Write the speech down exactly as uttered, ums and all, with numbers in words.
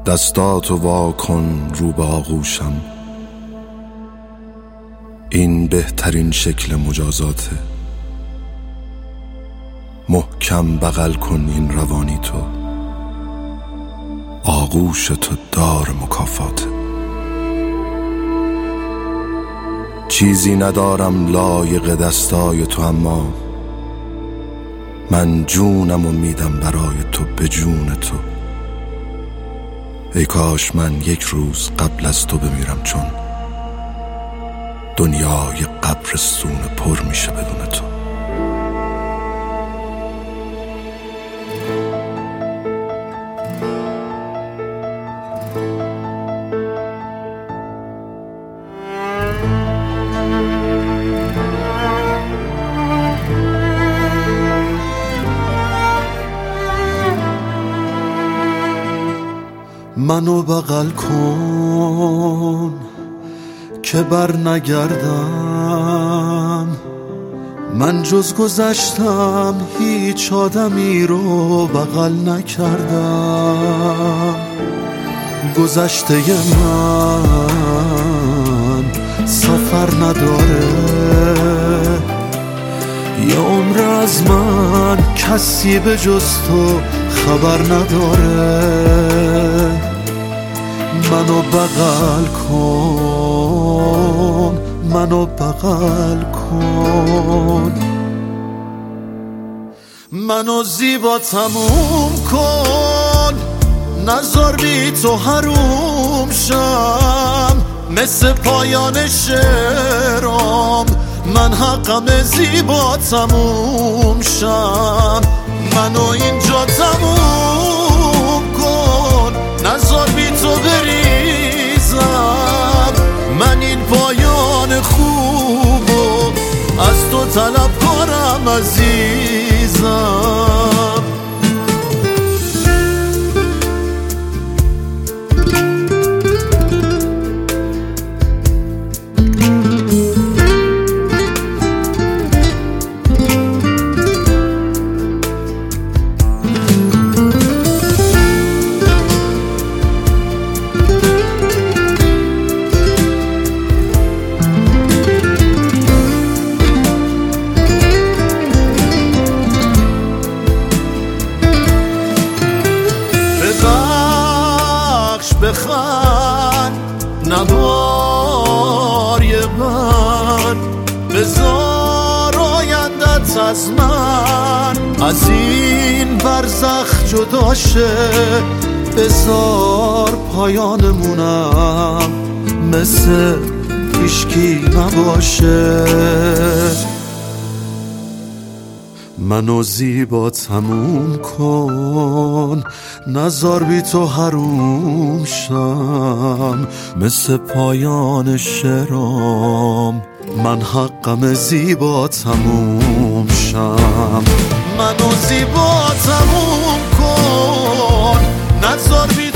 دستاتو وا کن رو به آغوشم، این بهترین شکل مجازاته. محکم بغل کن این روانی تو، آغوش تو دار مکافاته. چیزی ندارم لایق دستای تو، اما من جونمو میدم برای تو، به جون تو. ای کاش من یک روز قبل از تو بمیرم، چون دنیای قبرستون پر میشه بدون تو. منو بغل کن که بر نگردم، من جز گذشتم هیچ آدمی رو بغل نکردم. گذشته من سفر نداره، یه عمر از من کسی به جز تو خبر نداره. منو بغل کن، منو بغل کن، منو زیبا تموم کن، نذار بی تو حروم شم. مثل پایان شعرام من حقم زیبا تموم شم. منو اینجا تموم کن، نذار بی تو بریزم. من این پایان خوبو از تو طلب کنم عزیزم. بخند نبار یه من، بذار آیندت از من از این برزخ جدا شه. بذار پایانمونم مثل هیچکی نباشه. منو زیبا تموم کن، نذار بی تو حروم شم. مثل پایان شعرام من حقم زیبا تموم شم. منو زیبا تموم کن، نذار بی